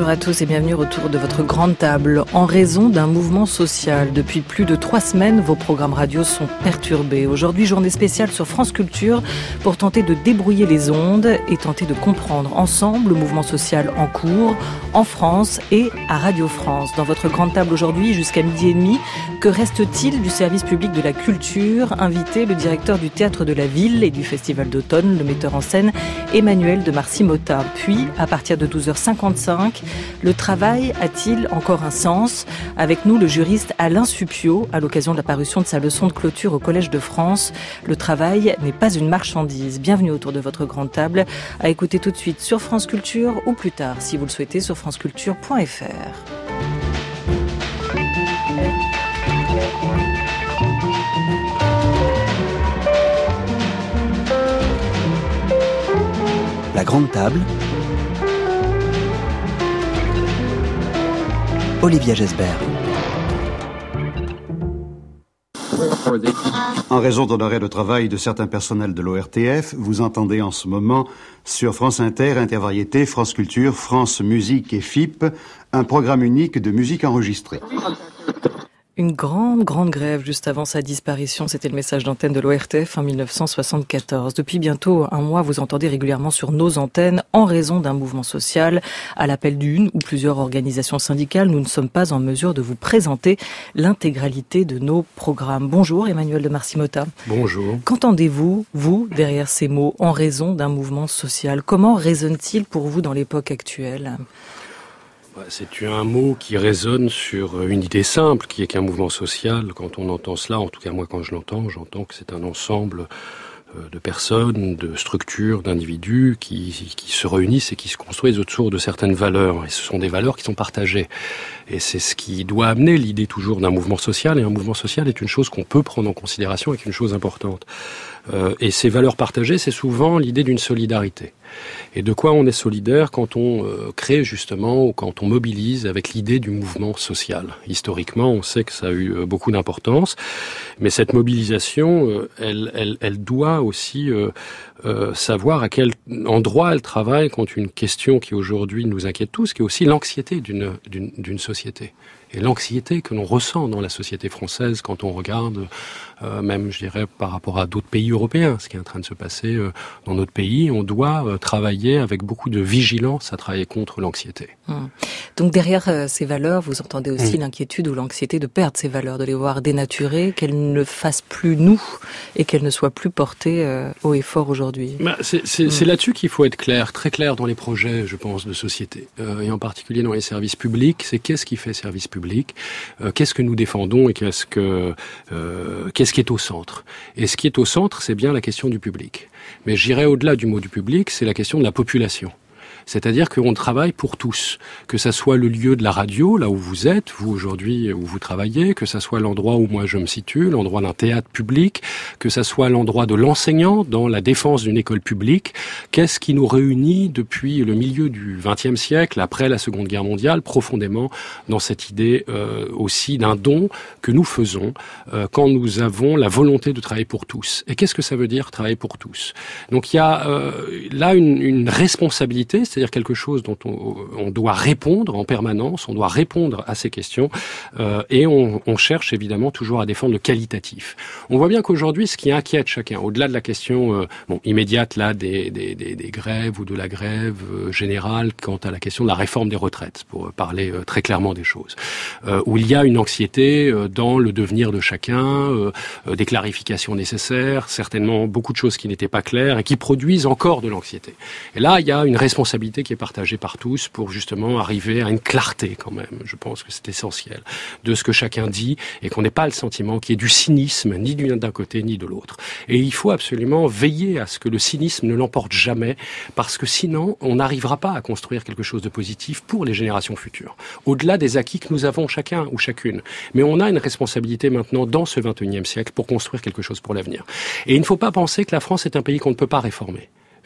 Bonjour à tous et bienvenue autour de votre grande table. En raison d'un mouvement social, depuis plus de 3 semaines, vos programmes radio sont perturbés. Aujourd'hui, journée spéciale sur France Culture pour tenter de débrouiller les ondes et tenter de comprendre ensemble le mouvement social en cours, en France et à Radio France. Dans votre grande table aujourd'hui, jusqu'à 12h30, que reste-t-il du service public de la culture? Invité le directeur du Théâtre de la Ville et du Festival d'automne, le metteur en scène Emmanuel de Marcy-Motta. Puis, à partir de 12h55, le travail a-t-il encore un sens? Avec nous, le juriste Alain Suppiot, à l'occasion de la parution de sa leçon de clôture au Collège de France. Le travail n'est pas une marchandise. Bienvenue autour de votre grande table, à écouter tout de suite sur France Culture ou plus tard, si vous le souhaitez, sur franceculture.fr. La grande table. Olivia Gesbert. En raison d'un arrêt de travail de certains personnels de l'ORTF, vous entendez en ce moment sur France Inter, Intervariété, France Culture, France Musique et FIP, un programme unique de musique enregistrée. Une grande grève juste avant sa disparition, c'était le message d'antenne de l'ORTF en 1974. Depuis bientôt un mois, vous entendez régulièrement sur nos antennes, en raison d'un mouvement social, à l'appel d'une ou plusieurs organisations syndicales, nous ne sommes pas en mesure de vous présenter l'intégralité de nos programmes. Bonjour Emmanuel de Marcy-Motta. Bonjour. Qu'entendez-vous, vous, derrière ces mots, en raison d'un mouvement social? Comment résonne-t-il pour vous dans l'époque actuelle? C'est un mot qui résonne sur une idée simple, qui est qu'un mouvement social, quand on entend cela, en tout cas moi quand je l'entends, j'entends que c'est un ensemble de personnes, de structures, d'individus qui se réunissent et qui se construisent autour de certaines valeurs. Et ce sont des valeurs qui sont partagées. Et c'est ce qui doit amener l'idée toujours d'un mouvement social. Et un mouvement social est une chose qu'on peut prendre en considération et qui est une chose importante. Et ces valeurs partagées, c'est souvent l'idée d'une solidarité. Et de quoi on est solidaire quand on crée justement ou quand on mobilise avec l'idée du mouvement social. Historiquement, on sait que ça a eu beaucoup d'importance, mais cette mobilisation, elle doit aussi savoir à quel endroit elle travaille contre une question qui aujourd'hui nous inquiète tous, qui est aussi l'anxiété d'une société. Et l'anxiété que l'on ressent dans la société française quand on regarde, même je dirais par rapport à d'autres pays européens, ce qui est en train de se passer dans notre pays, on doit travailler avec beaucoup de vigilance à travailler contre l'anxiété. Donc derrière ces valeurs, vous entendez aussi l'inquiétude ou l'anxiété de perdre ces valeurs, de les voir dénaturées, qu'elles ne fassent plus nous et qu'elles ne soient plus portées haut et fort aujourd'hui. C'est là-dessus qu'il faut être clair, très clair dans les projets, je pense, de société, et en particulier dans les services publics. C'est qu'est-ce qui fait service public, qu'est-ce que nous défendons et qu'est-ce qui est au centre. Et ce qui est au centre, c'est bien la question du public. Mais j'irai au-delà du mot du public, c'est la question de la population. C'est-à-dire qu'on travaille pour tous, que ça soit le lieu de la radio, là où vous êtes, vous aujourd'hui où vous travaillez, que ça soit l'endroit où moi je me situe, l'endroit d'un théâtre public, que ça soit l'endroit de l'enseignant dans la défense d'une école publique. Qu'est-ce qui nous réunit depuis le milieu du XXe siècle, après la Seconde Guerre mondiale, profondément dans cette idée aussi d'un don que nous faisons quand nous avons la volonté de travailler pour tous. Et qu'est-ce que ça veut dire travailler pour tous? Donc il y a là une responsabilité, c'est-à-dire quelque chose dont on doit répondre en permanence, on doit répondre à ces questions, et on cherche évidemment toujours à défendre le qualitatif. On voit bien qu'aujourd'hui, ce qui inquiète chacun, au-delà de la question immédiate là des grèves ou de la grève générale quant à la question de la réforme des retraites, pour parler très clairement des choses, où il y a une anxiété dans le devenir de chacun, des clarifications nécessaires, certainement beaucoup de choses qui n'étaient pas claires et qui produisent encore de l'anxiété. Et là, il y a une responsabilité qui est partagée par tous pour justement arriver à une clarté quand même. Je pense que c'est essentiel de ce que chacun dit et qu'on n'ait pas le sentiment qu'il y ait du cynisme ni d'un côté ni de l'autre. Et il faut absolument veiller à ce que le cynisme ne l'emporte jamais, parce que sinon on n'arrivera pas à construire quelque chose de positif pour les générations futures. Au-delà des acquis que nous avons chacun ou chacune. Mais on a une responsabilité maintenant dans ce XXIe siècle pour construire quelque chose pour l'avenir. Et il ne faut pas penser que la France est un pays qu'on ne peut pas réformer.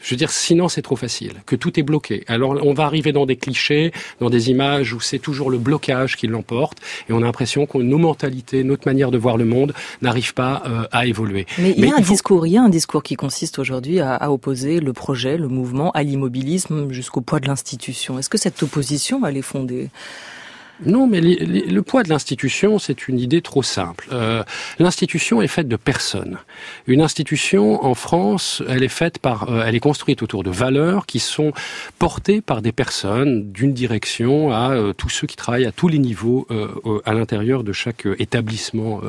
Je veux dire, sinon c'est trop facile, que tout est bloqué. Alors on va arriver dans des clichés, dans des images où c'est toujours le blocage qui l'emporte, et on a l'impression que nos mentalités, notre manière de voir le monde n'arrive pas à évoluer. Mais il y a un discours qui consiste aujourd'hui à opposer le projet, le mouvement, à l'immobilisme jusqu'au poids de l'institution. Est-ce que cette opposition, elle est fondée ? Non, mais le poids de l'institution, c'est une idée trop simple. L'institution est faite de personnes. Une institution, en France, elle est construite autour de valeurs qui sont portées par des personnes, d'une direction à tous ceux qui travaillent à tous les niveaux à l'intérieur de chaque établissement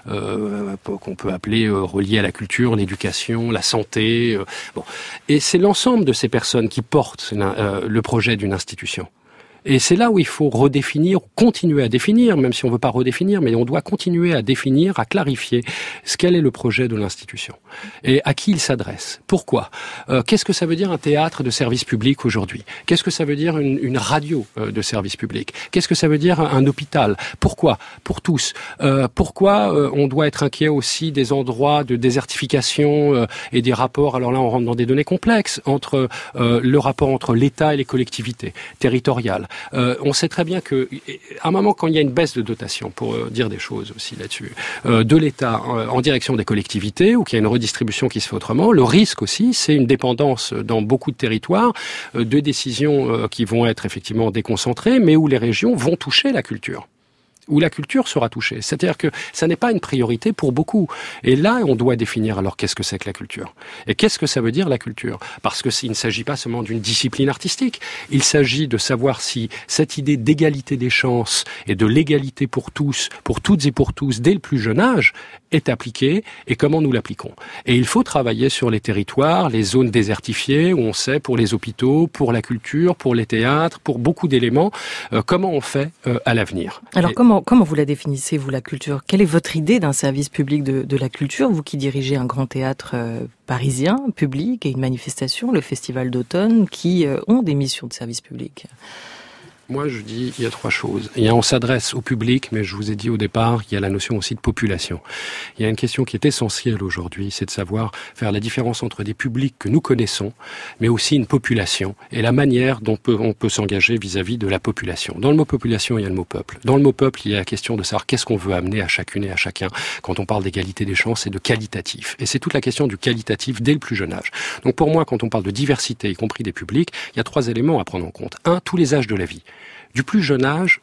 qu'on peut appeler relié à la culture, l'éducation, la santé. Bon. Et c'est l'ensemble de ces personnes qui portent le projet d'une institution. Et c'est là où il faut redéfinir, continuer à définir, même si on ne veut pas redéfinir, mais on doit continuer à définir, à clarifier quel est le projet de l'institution et à qui il s'adresse. Pourquoi ? Qu'est-ce que ça veut dire un théâtre de service public aujourd'hui ? Qu'est-ce que ça veut dire une radio de service public ? Qu'est-ce que ça veut dire un hôpital ? Pourquoi ? Pour tous. Pourquoi on doit être inquiet aussi des endroits de désertification et des rapports, alors là on rentre dans des données complexes, entre le rapport entre l'État et les collectivités territoriales. On sait très bien que, à un moment, quand il y a une baisse de dotation, pour dire des choses aussi là-dessus, de l'État en direction des collectivités, ou qu'il y a une redistribution qui se fait autrement, le risque aussi, c'est une dépendance dans beaucoup de territoires de décisions qui vont être effectivement déconcentrées, mais où les régions vont toucher la culture. Où la culture sera touchée. C'est-à-dire que ça n'est pas une priorité pour beaucoup. Et là, on doit définir alors qu'est-ce que c'est que la culture. Et qu'est-ce que ça veut dire la culture ? Parce que il ne s'agit pas seulement d'une discipline artistique. Il s'agit de savoir si cette idée d'égalité des chances et de l'égalité pour tous, pour toutes et pour tous, dès le plus jeune âge, est appliquée et comment nous l'appliquons. Et il faut travailler sur les territoires, les zones désertifiées, où on sait pour les hôpitaux, pour la culture, pour les théâtres, pour beaucoup d'éléments, comment on fait à l'avenir. Alors comment vous la définissez, vous, la culture ? Quelle est votre idée d'un service public de la culture, vous qui dirigez un grand théâtre parisien, public, et une manifestation, le Festival d'automne, qui ont des missions de service public ? Moi, je dis, il y a trois choses. On s'adresse au public, mais je vous ai dit au départ, il y a la notion aussi de population. Il y a une question qui est essentielle aujourd'hui, c'est de savoir faire la différence entre des publics que nous connaissons, mais aussi une population, et la manière dont on peut s'engager vis-à-vis de la population. Dans le mot population, il y a le mot peuple. Dans le mot peuple, il y a la question de savoir qu'est-ce qu'on veut amener à chacune et à chacun quand on parle d'égalité des chances et de qualitatif. Et c'est toute la question du qualitatif dès le plus jeune âge. Donc pour moi, quand on parle de diversité, y compris des publics, il y a trois éléments à prendre en compte. Un, tous les âges de la vie. Du plus jeune âge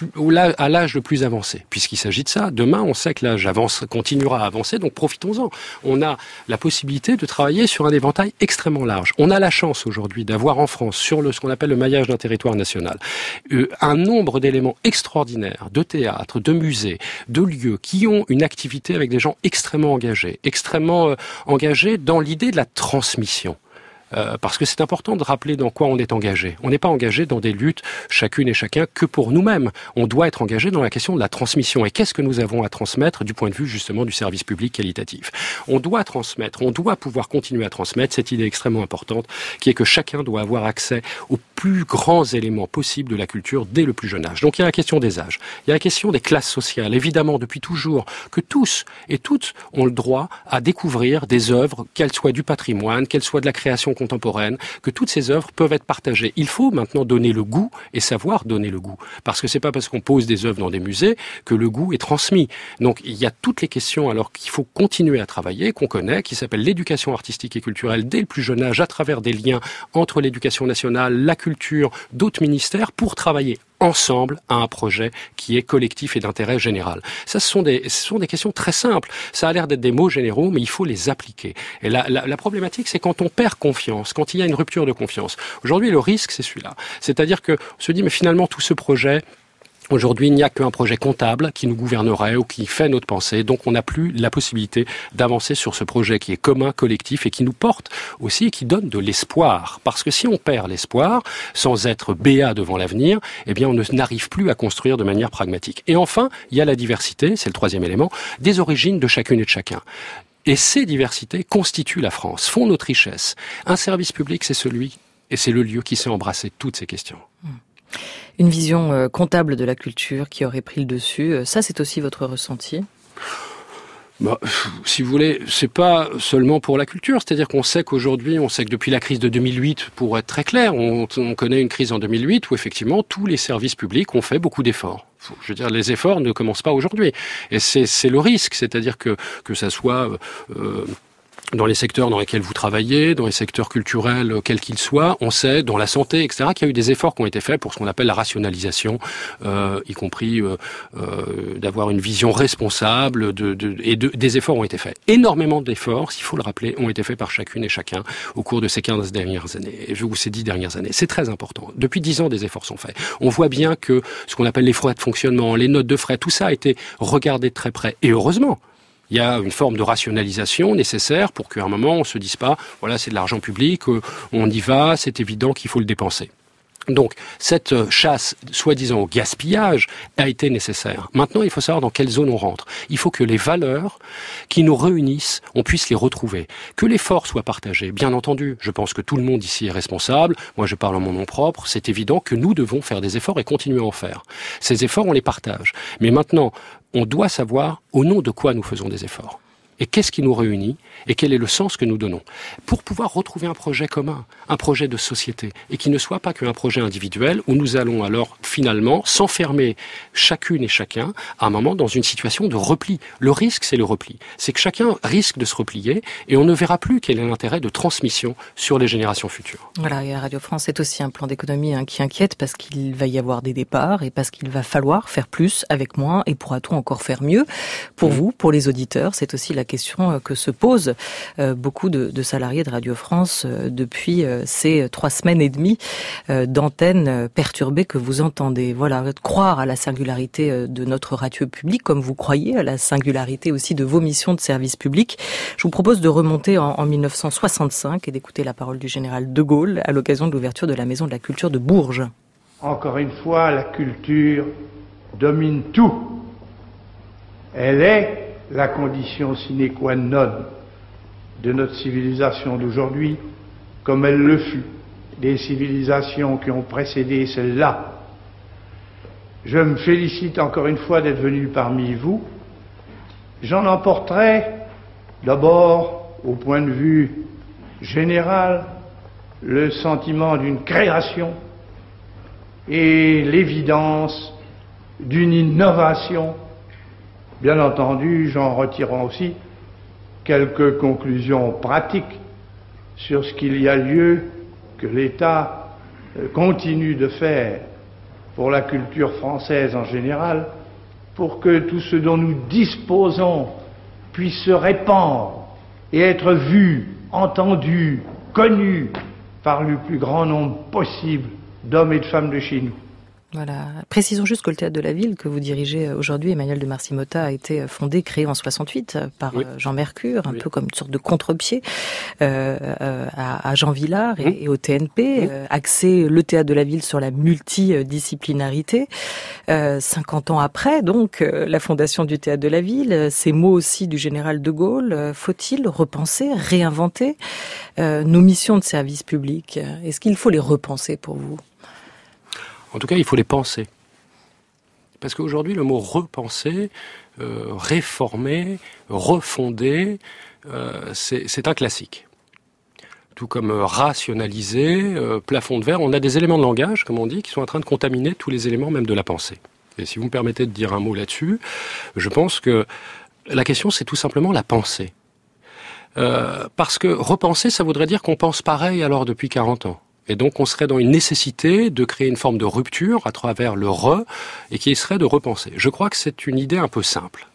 à l'âge le plus avancé. Puisqu'il s'agit de ça, demain, on sait que l'âge continuera à avancer, donc profitons-en. On a la possibilité de travailler sur un éventail extrêmement large. On a la chance aujourd'hui d'avoir en France, sur ce qu'on appelle le maillage d'un territoire national, un nombre d'éléments extraordinaires, de théâtres, de musées, de lieux, qui ont une activité avec des gens extrêmement engagés dans l'idée de la transmission. Parce que c'est important de rappeler dans quoi on est engagé. On n'est pas engagé dans des luttes, chacune et chacun, que pour nous-mêmes. On doit être engagé dans la question de la transmission. Et qu'est-ce que nous avons à transmettre du point de vue justement du service public qualitatif ? On doit transmettre, on doit pouvoir continuer à transmettre cette idée extrêmement importante qui est que chacun doit avoir accès aux plus grands éléments possibles de la culture dès le plus jeune âge. Donc il y a la question des âges, il y a la question des classes sociales. Évidemment, depuis toujours, que tous et toutes ont le droit à découvrir des œuvres, qu'elles soient du patrimoine, qu'elles soient de la création contemporaine, que toutes ces œuvres peuvent être partagées. Il faut maintenant donner le goût et savoir donner le goût. Parce que c'est pas parce qu'on pose des œuvres dans des musées que le goût est transmis. Donc il y a toutes les questions alors qu'il faut continuer à travailler, qu'on connaît, qui s'appelle l'éducation artistique et culturelle dès le plus jeune âge à travers des liens entre l'éducation nationale, la culture, d'autres ministères pour travailler ensemble à un projet qui est collectif et d'intérêt général. Ça, ce sont des questions très simples. Ça a l'air d'être des mots généraux, mais il faut les appliquer. Et la problématique, c'est quand on perd confiance, quand il y a une rupture de confiance. Aujourd'hui, le risque, c'est celui-là. C'est-à-dire que on se dit, mais finalement, tout ce projet, aujourd'hui, il n'y a qu'un projet comptable qui nous gouvernerait ou qui fait notre pensée. Donc, on n'a plus la possibilité d'avancer sur ce projet qui est commun, collectif et qui nous porte aussi et qui donne de l'espoir. Parce que si on perd l'espoir, sans être béat devant l'avenir, eh bien, on n'arrive plus à construire de manière pragmatique. Et enfin, il y a la diversité, c'est le troisième élément, des origines de chacune et de chacun. Et ces diversités constituent la France, font notre richesse. Un service public, c'est celui et c'est le lieu qui sait embrasser toutes ces questions. Une vision comptable de la culture qui aurait pris le dessus, ça c'est aussi votre ressenti ? Si vous voulez, c'est pas seulement pour la culture. C'est-à-dire qu'on sait qu'aujourd'hui, on sait que depuis la crise de 2008, pour être très clair, on connaît une crise en 2008 où effectivement tous les services publics ont fait beaucoup d'efforts. Je veux dire, les efforts ne commencent pas aujourd'hui. Et c'est le risque. C'est-à-dire que ça soit dans les secteurs dans lesquels vous travaillez, dans les secteurs culturels, quels qu'ils soient, on sait, dans la santé, etc., qu'il y a eu des efforts qui ont été faits pour ce qu'on appelle la rationalisation, y compris d'avoir une vision responsable, des efforts ont été faits. Énormément d'efforts, s'il faut le rappeler, ont été faits par chacune et chacun au cours de ces 15 dernières années, ou ces 10 dernières années. C'est très important. Depuis 10 ans, des efforts sont faits. On voit bien que ce qu'on appelle les frais de fonctionnement, les notes de frais, tout ça a été regardé de très près. Et heureusement, il y a une forme de rationalisation nécessaire pour qu'à un moment, on se dise pas, voilà, c'est de l'argent public, on y va, c'est évident qu'il faut le dépenser. Donc, cette chasse, soi-disant au gaspillage, a été nécessaire. Maintenant, il faut savoir dans quelle zone on rentre. Il faut que les valeurs qui nous réunissent, on puisse les retrouver. Que l'effort soit partagé. Bien entendu, je pense que tout le monde ici est responsable. Moi, je parle en mon nom propre. C'est évident que nous devons faire des efforts et continuer à en faire. Ces efforts, on les partage. Mais maintenant, on doit savoir au nom de quoi nous faisons des efforts. Et qu'est-ce qui nous réunit et quel est le sens que nous donnons pour pouvoir retrouver un projet commun, un projet de société et qui ne soit pas qu'un projet individuel où nous allons alors finalement s'enfermer chacune et chacun à un moment dans une situation de repli. Le risque, c'est le repli. C'est que chacun risque de se replier et on ne verra plus quel est l'intérêt de transmission sur les générations futures. Voilà, et à Radio France, c'est aussi un plan d'économie qui inquiète parce qu'il va y avoir des départs et parce qu'il va falloir faire plus avec moins et pourra-t-on encore faire mieux? Pour vous, pour les auditeurs, c'est aussi la question que se posent beaucoup de salariés de Radio France depuis ces 3 semaines et demie d'antennes perturbées que vous entendez. Voilà, croire à la singularité de notre radio public, comme vous croyez à la singularité aussi de vos missions de service public. Je vous propose de remonter en 1965 et d'écouter la parole du général de Gaulle à l'occasion de l'ouverture de la Maison de la Culture de Bourges. Encore une fois, la culture domine tout. Elle est la condition sine qua non de notre civilisation d'aujourd'hui, comme elle le fut des civilisations qui ont précédé celle-là. Je me félicite encore une fois d'être venu parmi vous. J'en emporterai d'abord, au point de vue général, le sentiment d'une création et l'évidence d'une innovation. Bien entendu, j'en retirerai aussi quelques conclusions pratiques sur ce qu'il y a lieu que l'État continue de faire pour la culture française en général, pour que tout ce dont nous disposons puisse se répandre et être vu, entendu, connu par le plus grand nombre possible d'hommes et de femmes de chez nous. Voilà. Précisons juste que le Théâtre de la Ville que vous dirigez aujourd'hui, Emmanuel de Marcy-Motta, a été fondé, créé en 68 par Jean Mercure, un peu comme une sorte de contre-pied à Jean Vilar et au TNP, axé le Théâtre de la Ville sur la multidisciplinarité. 50 ans après, donc, la fondation du Théâtre de la Ville, ces mots aussi du général de Gaulle, faut-il repenser, réinventer nos missions de service public? Est-ce qu'il faut les repenser pour vous? En tout cas, il faut les penser. Parce qu'aujourd'hui, le mot repenser, réformer, refonder, c'est un classique. Tout comme rationaliser, plafond de verre, on a des éléments de langage, comme on dit, qui sont en train de contaminer tous les éléments même de la pensée. Et si vous me permettez de dire un mot là-dessus, je pense que la question, c'est tout simplement la pensée. Parce que repenser, ça voudrait dire qu'on pense pareil alors depuis 40 ans. Et donc, on serait dans une nécessité de créer une forme de rupture à travers le et qui serait de repenser. Je crois que c'est une idée un peu simple.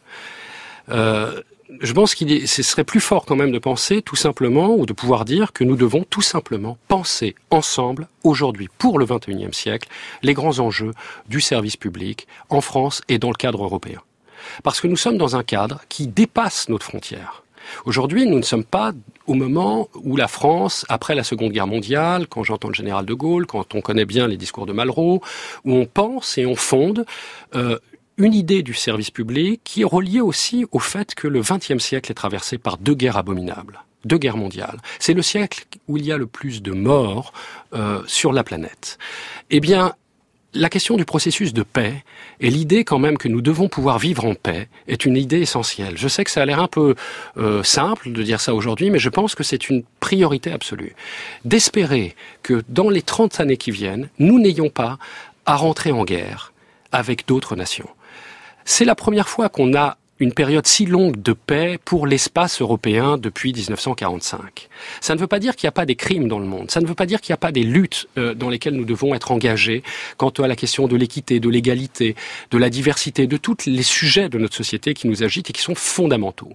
Je pense ce serait plus fort quand même de penser tout simplement, ou de pouvoir dire que nous devons tout simplement penser ensemble, aujourd'hui, pour le XXIe siècle, les grands enjeux du service public en France et dans le cadre européen. Parce que nous sommes dans un cadre qui dépasse notre frontière. Aujourd'hui, nous ne sommes pas au moment où la France, après la Seconde Guerre mondiale, quand j'entends le général de Gaulle, quand on connaît bien les discours de Malraux, où on pense et on fonde une idée du service public qui est reliée aussi au fait que le XXe siècle est traversé par 2 guerres abominables, 2 guerres mondiales. C'est le siècle où il y a le plus de morts sur la planète. Eh bien, la question du processus de paix et l'idée quand même que nous devons pouvoir vivre en paix est une idée essentielle. Je sais que ça a l'air un peu simple de dire ça aujourd'hui, mais je pense que c'est une priorité absolue. D'espérer que dans les 30 années qui viennent, nous n'ayons pas à rentrer en guerre avec d'autres nations. C'est la première fois qu'on a une période si longue de paix pour l'espace européen depuis 1945. Ça ne veut pas dire qu'il n'y a pas des crimes dans le monde. Ça ne veut pas dire qu'il n'y a pas des luttes dans lesquelles nous devons être engagés quant à la question de l'équité, de l'égalité, de la diversité, de tous les sujets de notre société qui nous agitent et qui sont fondamentaux.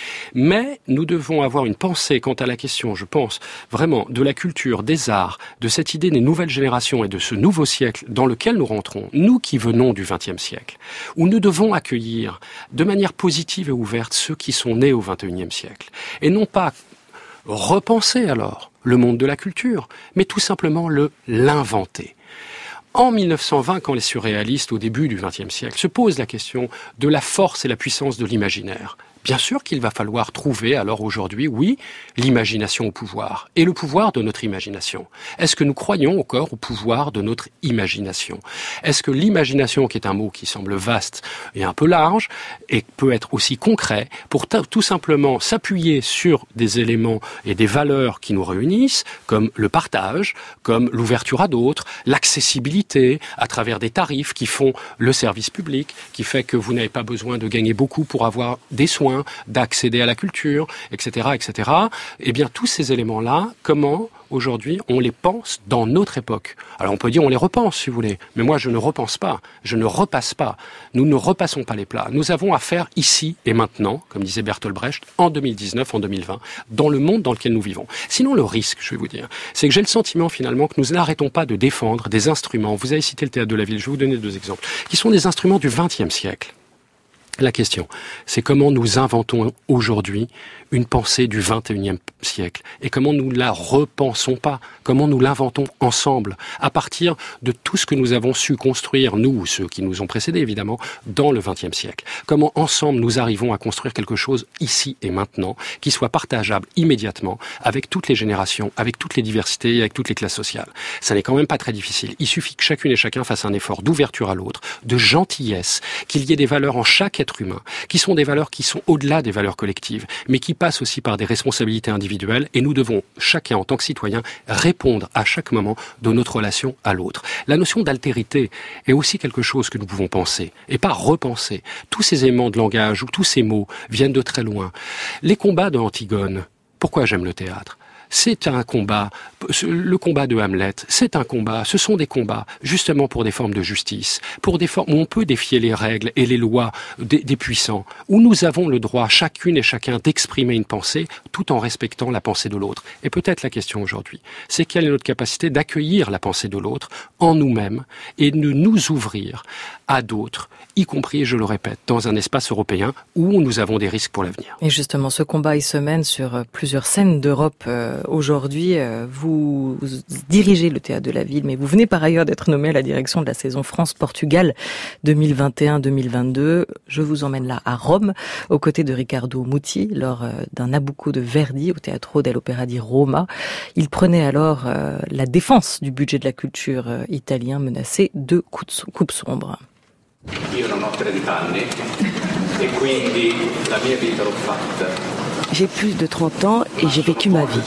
Mais nous devons avoir une pensée quant à la question, je pense, vraiment, de la culture, des arts, de cette idée des nouvelles générations et de ce nouveau siècle dans lequel nous rentrons, nous qui venons du XXe siècle, où nous devons accueillir de manière positive et ouverte ceux qui sont nés au XXIe siècle. Et non pas repenser alors le monde de la culture, mais tout simplement l'inventer. En 1920, quand les surréalistes, au début du XXe siècle, se posent la question de la force et la puissance de l'imaginaire, bien sûr qu'il va falloir trouver, alors aujourd'hui, oui, l'imagination au pouvoir. Et le pouvoir de notre imagination. Est-ce que nous croyons encore au pouvoir de notre imagination? Est-ce que l'imagination, qui est un mot qui semble vaste et un peu large, et peut être aussi concret, pour tout simplement s'appuyer sur des éléments et des valeurs qui nous réunissent, comme le partage, comme l'ouverture à d'autres, l'accessibilité, à travers des tarifs qui font le service public, qui fait que vous n'avez pas besoin de gagner beaucoup pour avoir des soins, d'accéder à la culture, etc., etc. Eh bien, tous ces éléments-là, comment, aujourd'hui, on les pense dans notre époque? Alors, on peut dire on les repense, si vous voulez. Mais moi, je ne repense pas. Je ne repasse pas. Nous ne repassons pas les plats. Nous avons à faire ici et maintenant, comme disait Bertolt Brecht, en 2019, en 2020, dans le monde dans lequel nous vivons. Sinon, le risque, je vais vous dire, c'est que j'ai le sentiment, finalement, que nous n'arrêtons pas de défendre des instruments. Vous avez cité le Théâtre de la Ville. Je vais vous donner 2 exemples, qui sont des instruments du XXe siècle. La question, c'est comment nous inventons aujourd'hui une pensée du XXIe siècle et comment nous ne la repensons pas, comment nous l'inventons ensemble à partir de tout ce que nous avons su construire, nous ou ceux qui nous ont précédés évidemment, dans le XXe siècle. Comment ensemble nous arrivons à construire quelque chose ici et maintenant qui soit partageable immédiatement avec toutes les générations, avec toutes les diversités et avec toutes les classes sociales. Ça n'est quand même pas très difficile. Il suffit que chacune et chacun fasse un effort d'ouverture à l'autre, de gentillesse, qu'il y ait des valeurs en chaque être humain, qui sont des valeurs qui sont au-delà des valeurs collectives, mais qui passent aussi par des responsabilités individuelles, et nous devons, chacun en tant que citoyen, répondre à chaque moment de notre relation à l'autre. La notion d'altérité est aussi quelque chose que nous pouvons penser, et pas repenser. Tous ces éléments de langage, ou tous ces mots, viennent de très loin. Les combats de Antigone, pourquoi j'aime le théâtre ? C'est un combat, le combat de Hamlet, c'est un combat, ce sont des combats justement pour des formes de justice, pour des formes où on peut défier les règles et les lois des puissants, où nous avons le droit, chacune et chacun, d'exprimer une pensée tout en respectant la pensée de l'autre. Et peut-être la question aujourd'hui, c'est quelle est notre capacité d'accueillir la pensée de l'autre en nous-mêmes et de nous ouvrir à d'autres, y compris, je le répète, dans un espace européen où nous avons des risques pour l'avenir. Et justement, ce combat, il se mène sur plusieurs scènes d'Europe. Aujourd'hui, vous dirigez le Théâtre de la Ville, mais vous venez par ailleurs d'être nommé à la direction de la saison France-Portugal 2021-2022. Je vous emmène là à Rome, aux côtés de Riccardo Muti, lors d'un Nabucco de Verdi au Teatro dell'Opera di Roma. Il prenait alors la défense du budget de la culture italien menacé de coupe sombre. J'ai plus de 30 ans et j'ai vécu ma vie.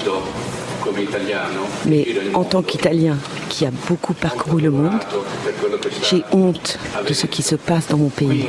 Mais en tant qu'Italien qui a beaucoup parcouru le monde, j'ai honte de ce qui se passe dans mon pays.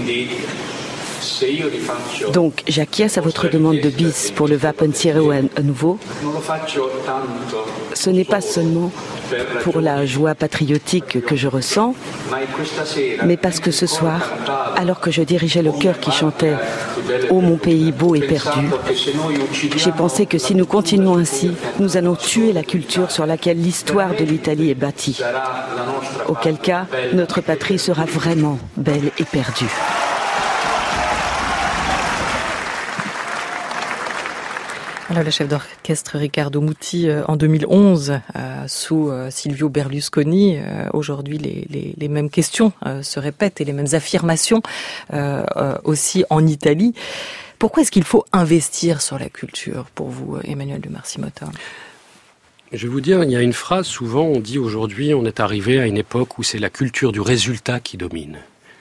Donc, j'acquiesce à votre demande de bis pour le Va Pensiero a nouveau. Ce n'est pas seulement pour la joie patriotique que je ressens, mais parce que ce soir, alors que je dirigeais le chœur qui chantait « Oh mon pays beau et perdu », j'ai pensé que si nous continuons ainsi, nous allons tuer la culture sur laquelle l'histoire de l'Italie est bâtie. Auquel cas, notre patrie sera vraiment belle et perdue. Alors, le chef d'orchestre Riccardo Muti en 2011 sous Silvio Berlusconi. Aujourd'hui, les mêmes questions se répètent et les mêmes affirmations aussi en Italie. Pourquoi est-ce qu'il faut investir sur la culture pour vous, Emmanuel de Marcy-Motta ? Je vais vous dire, il y a une phrase, souvent on dit aujourd'hui, on est arrivé à une époque où c'est la culture du résultat qui domine.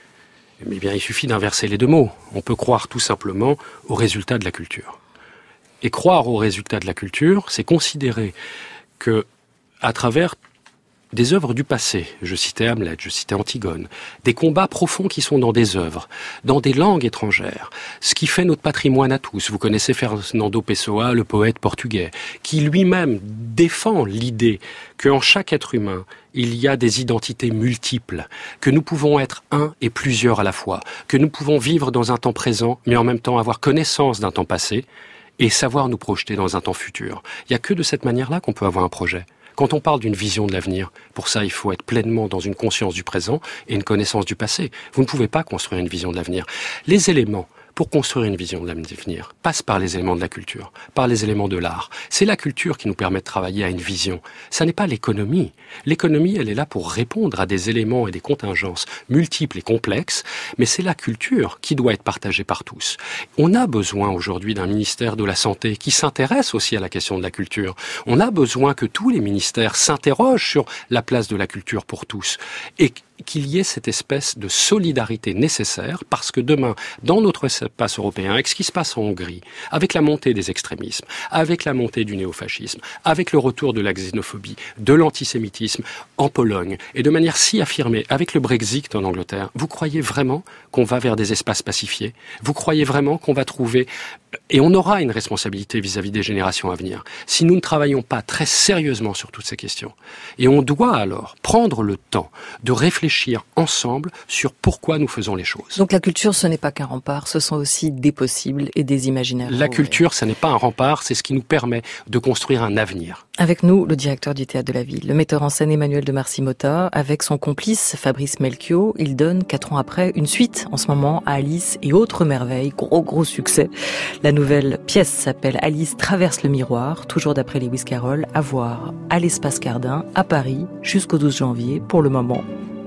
Mais bien, il suffit d'inverser les deux mots. On peut croire tout simplement au résultat de la culture. Et croire au résultat de la culture, c'est considérer que, à travers des œuvres du passé, je citais Hamlet, je citais Antigone, des combats profonds qui sont dans des œuvres, dans des langues étrangères, ce qui fait notre patrimoine à tous. Vous connaissez Fernando Pessoa, le poète portugais, qui lui-même défend l'idée qu'en chaque être humain, il y a des identités multiples, que nous pouvons être un et plusieurs à la fois, que nous pouvons vivre dans un temps présent, mais en même temps avoir connaissance d'un temps passé et savoir nous projeter dans un temps futur. Il n'y a que de cette manière-là qu'on peut avoir un projet. Quand on parle d'une vision de l'avenir, pour ça, il faut être pleinement dans une conscience du présent et une connaissance du passé. Vous ne pouvez pas construire une vision de l'avenir. Les éléments pour construire une vision de l'avenir passent par les éléments de la culture, par les éléments de l'art. C'est la culture qui nous permet de travailler à une vision. Ça n'est pas l'économie. L'économie, elle est là pour répondre à des éléments et des contingences multiples et complexes, mais c'est la culture qui doit être partagée par tous. On a besoin aujourd'hui d'un ministère de la Santé qui s'intéresse aussi à la question de la culture. On a besoin que tous les ministères s'interrogent sur la place de la culture pour tous et qu'il y ait cette espèce de solidarité nécessaire, parce que demain, dans notre espace européen, avec ce qui se passe en Hongrie, avec la montée des extrémismes, avec la montée du néofascisme, avec le retour de la xénophobie, de l'antisémitisme en Pologne, et de manière si affirmée, avec le Brexit en Angleterre, vous croyez vraiment qu'on va vers des espaces pacifiés? Vous croyez vraiment qu'on va trouver... Et on aura une responsabilité vis-à-vis des générations à venir, si nous ne travaillons pas très sérieusement sur toutes ces questions. Et on doit alors prendre le temps de réfléchir ensemble sur pourquoi nous faisons les choses. Donc la culture, ce n'est pas qu'un rempart, ce sont aussi des possibles et des imaginaires. La culture, ce n'est pas un rempart, c'est ce qui nous permet de construire un avenir. Avec nous, le directeur du Théâtre de la Ville, le metteur en scène Emmanuel de Marcy-Motta, avec son complice Fabrice Melchior, il donne 4 ans après une suite en ce moment à Alice et autres merveilles, gros succès. La nouvelle pièce s'appelle Alice traverse le miroir, toujours d'après Lewis Carroll, à voir à l'Espace Cardin, à Paris, jusqu'au 12 janvier, pour le moment.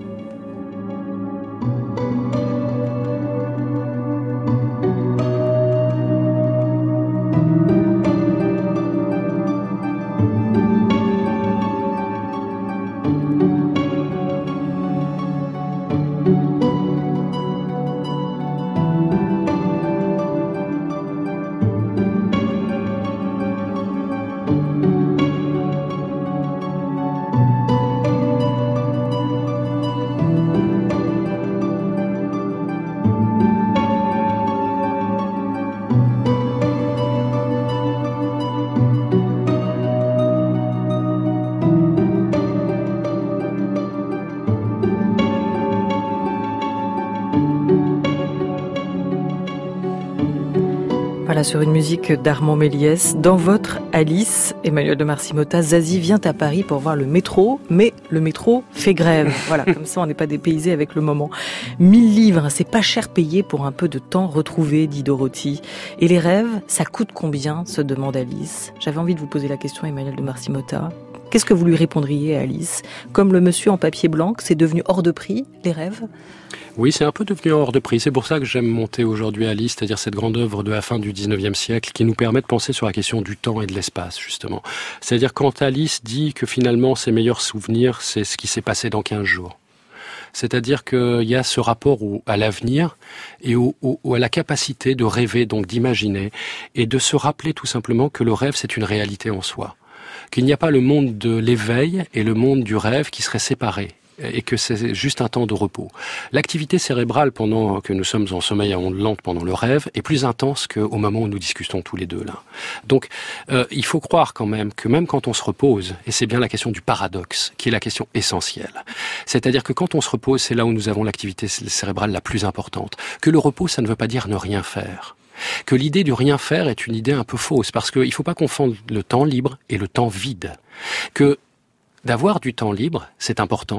Voilà, sur une musique d'Armand Méliès. Dans votre Alice, Emmanuel de Marcy-Motta, Zazie vient à Paris pour voir le métro, mais le métro fait grève. Voilà, comme ça on n'est pas dépaysé avec le moment. 1000 livres, c'est pas cher payé pour un peu de temps retrouvé, dit Dorothy. Et les rêves, ça coûte combien, se demande Alice. J'avais envie de vous poser la question, Emmanuel de Marcy-Motta. Qu'est-ce que vous lui répondriez à Alice? Comme le monsieur en papier blanc, c'est devenu hors de prix, les rêves? Oui, c'est un peu devenu hors de prix. C'est pour ça que j'aime monter aujourd'hui Alice, c'est-à-dire cette grande œuvre de la fin du 19e siècle qui nous permet de penser sur la question du temps et de l'espace, justement. C'est-à-dire quand Alice dit que finalement ses meilleurs souvenirs, c'est ce qui s'est passé dans 15 jours. C'est-à-dire qu'il y a ce rapport à l'avenir et à la capacité de rêver, donc d'imaginer, et de se rappeler tout simplement que le rêve, c'est une réalité en soi. Qu'il n'y a pas le monde de l'éveil et le monde du rêve qui seraient séparés, et que c'est juste un temps de repos. L'activité cérébrale pendant que nous sommes en sommeil à ondes lentes pendant le rêve est plus intense qu'au moment où nous discutons tous les deux là. Donc il faut croire quand même que même quand on se repose, et c'est bien la question du paradoxe qui est la question essentielle, c'est-à-dire que quand on se repose, c'est là où nous avons l'activité cérébrale la plus importante. Que le repos, ça ne veut pas dire ne rien faire. Que l'idée du rien faire est une idée un peu fausse, parce qu'il ne faut pas confondre le temps libre et le temps vide. Que d'avoir du temps libre, c'est important,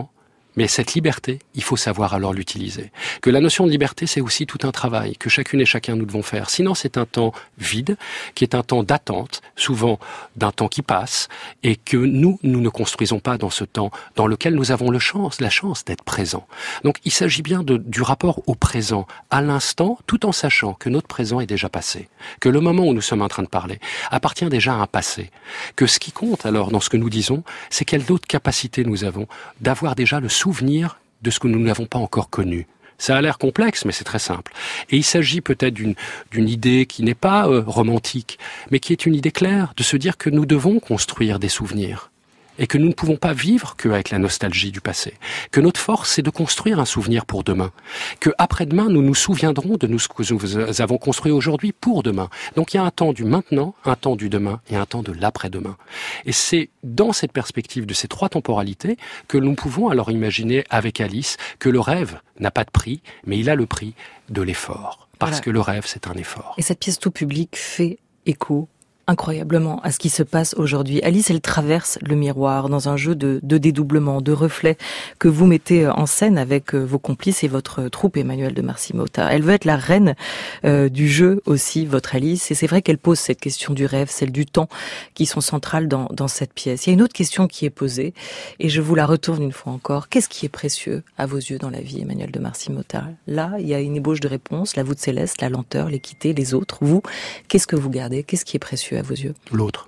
Mais cette liberté, il faut savoir alors l'utiliser. Que la notion de liberté, c'est aussi tout un travail que chacune et chacun nous devons faire. Sinon, c'est un temps vide, qui est un temps d'attente, souvent d'un temps qui passe, et que nous ne construisons pas dans ce temps dans lequel nous avons la chance d'être présents. Donc, il s'agit bien du rapport au présent, à l'instant, tout en sachant que notre présent est déjà passé, que le moment où nous sommes en train de parler appartient déjà à un passé, que ce qui compte alors dans ce que nous disons, c'est quelle autre capacité nous avons d'avoir déjà le souvenir de ce que nous n'avons pas encore connu. Ça a l'air complexe, mais c'est très simple. Et il s'agit peut-être d'une idée qui n'est pas romantique, mais qui est une idée claire, de se dire que nous devons construire des souvenirs. Et que nous ne pouvons pas vivre qu'avec la nostalgie du passé. Que notre force, c'est de construire un souvenir pour demain. Que après-demain, nous nous souviendrons de ce que nous avons construit aujourd'hui pour demain. Donc il y a un temps du maintenant, un temps du demain et un temps de l'après-demain. Et c'est dans cette perspective de ces trois temporalités que nous pouvons alors imaginer avec Alice que le rêve n'a pas de prix, mais il a le prix de l'effort. Parce que le rêve, c'est un effort. Et cette pièce tout public fait écho incroyablement à ce qui se passe aujourd'hui. Alice, elle traverse le miroir dans un jeu de dédoublement, de reflets que vous mettez en scène avec vos complices et votre troupe Emmanuel de Marcy-Motta. Elle veut être la reine du jeu aussi, votre Alice, et c'est vrai qu'elle pose cette question du rêve, celle du temps, qui sont centrales dans cette pièce. Il y a une autre question qui est posée, et je vous la retourne une fois encore. Qu'est-ce qui est précieux à vos yeux dans la vie, Emmanuel de Marcy-Motta? Là, il y a une ébauche de réponse, la voûte céleste, la lenteur, l'équité, les autres. Vous, qu'est-ce que vous gardez? Qu'est-ce qui est précieux à vos yeux? L'autre.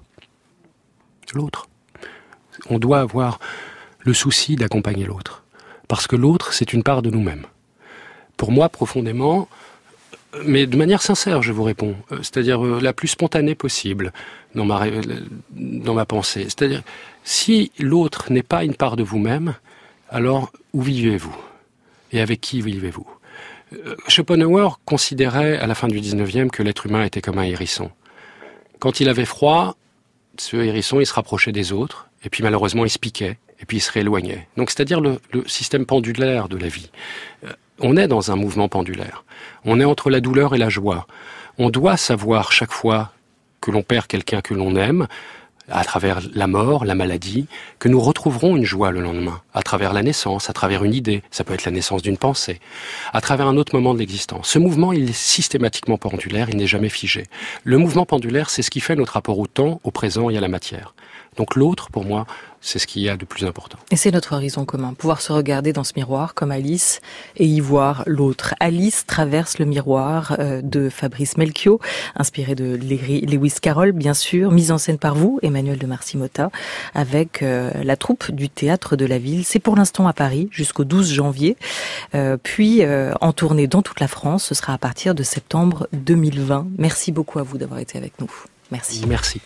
On doit avoir le souci d'accompagner l'autre. Parce que l'autre, c'est une part de nous-mêmes. Pour moi, profondément, mais de manière sincère, je vous réponds, c'est-à-dire la plus spontanée possible dans ma pensée. C'est-à-dire, si l'autre n'est pas une part de vous-même, alors où vivez-vous? Et avec qui vivez-vous? Schopenhauer considérait, à la fin du 19e, que l'être humain était comme un hérisson. Quand il avait froid, ce hérisson, il se rapprochait des autres, et puis malheureusement, il se piquait, et puis il se rééloignait. Donc, c'est-à-dire le système pendulaire de la vie. On est dans un mouvement pendulaire. On est entre la douleur et la joie. On doit savoir chaque fois que l'on perd quelqu'un que l'on aime, à travers la mort, la maladie, que nous retrouverons une joie le lendemain, à travers la naissance, à travers une idée, ça peut être la naissance d'une pensée, à travers un autre moment de l'existence. Ce mouvement, il est systématiquement pendulaire, il n'est jamais figé. Le mouvement pendulaire, c'est ce qui fait notre rapport au temps, au présent et à la matière. Donc l'autre, pour moi, c'est ce qu'il y a de plus important. Et c'est notre horizon commun, pouvoir se regarder dans ce miroir comme Alice et y voir l'autre. Alice traverse le miroir de Fabrice Melchior, inspiré de Lewis Carroll, bien sûr, mise en scène par vous, Emmanuel de Marcy-Motta, avec la troupe du Théâtre de la Ville. C'est pour l'instant à Paris jusqu'au 12 janvier, puis en tournée dans toute la France. Ce sera à partir de septembre 2020. Merci beaucoup à vous d'avoir été avec nous. Merci. Merci.